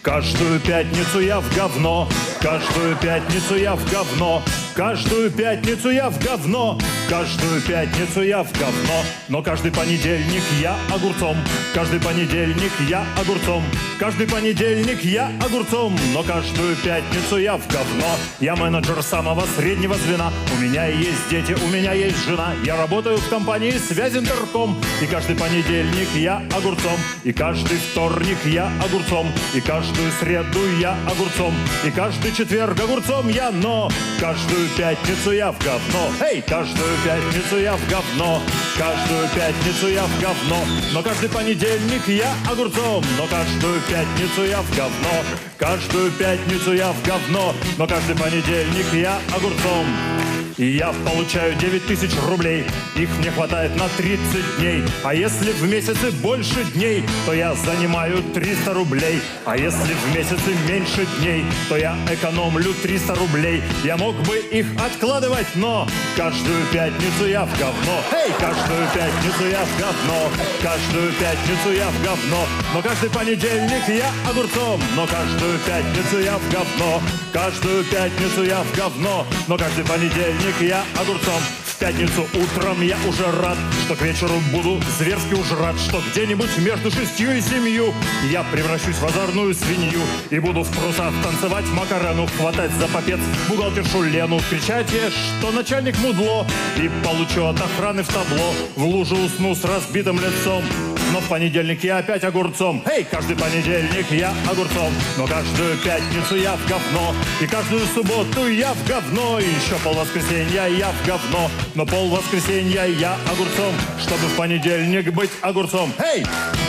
Каждую пятницу я в говно, каждую пятницу я в говно, каждую пятницу я в говно, каждую пятницу я в говно. Но каждый понедельник я огурцом, каждый понедельник я огурцом, каждый понедельник я огурцом. Но каждую пятницу я в говно. Я менеджер самого среднего звена, у меня есть дети, у меня есть жена. Я работаю в компании Связинтерком, и каждый понедельник я огурцом, и каждый вторник я огурцом, и каждую среду я огурцом, и каждый четверг огурцом я. Но каждую пятницу я в говно. Эй, каждую пятницу я в говно, каждую пятницу я в говно. Но каждый понедельник я огурцом, но каждую пятницу я в говно, каждую пятницу я в говно. Но каждый понедельник я огурцом. И я получаю 9000 рублей, их мне хватает на 30 дней. А если в месяце больше дней, то я занимаю 300 рублей. А если в месяце меньше дней, то я экономлю 300 рублей. Я мог бы их откладывать, но каждую пятницу я в говно. Эй, каждую пятницу я в говно, каждую пятницу я в говно. Но каждый понедельник я огурцом, но каждую пятницу я в говно, каждую пятницу я в говно. Но каждый понедельник я огурцом. В пятницу утром я уже рад, что к вечеру буду зверски уж рад, что где-нибудь между 6 и 7 я превращусь в озорную свинью и буду в трусах танцевать Макарену, хватать за попец бухгалтершу Лену, кричать ей, что начальник мудло, и получу от охраны в табло, в лужу усну с разбитым лицом. Но в понедельник я опять огурцом. Эй, каждый понедельник я огурцом, но каждую пятницу я в говно, и каждую субботу я в говно, и еще полвоскресенья я в говно, но полвоскресенья я огурцом, чтобы в понедельник быть огурцом. Эй!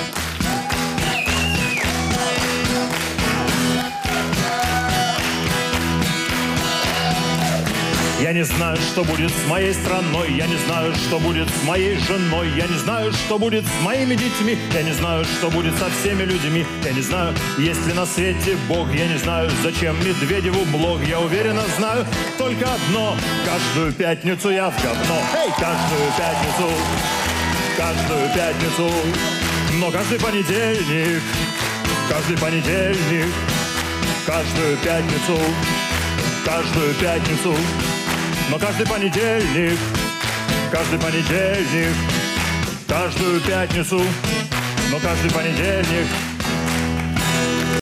Я не знаю, что будет с моей страной, я не знаю, что будет с моей женой, я не знаю, что будет с моими детьми, я не знаю, что будет со всеми людьми, я не знаю, есть ли на свете Бог, я не знаю, зачем Медведеву блог, я уверенно знаю только одно: каждую пятницу я в говно. Эй, каждую пятницу, но каждый понедельник, каждую пятницу, но каждый понедельник, каждую пятницу, но каждый понедельник.